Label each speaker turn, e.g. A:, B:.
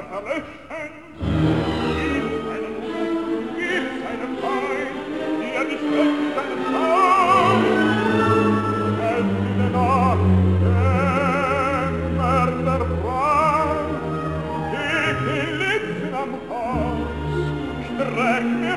A: verlöschen. Gib einen Ruf, gib einen Feind, dir nicht wünscht einen Traum. Es in der Nacht, dämmert der Brand, ich in Litzen am Haus, streck mir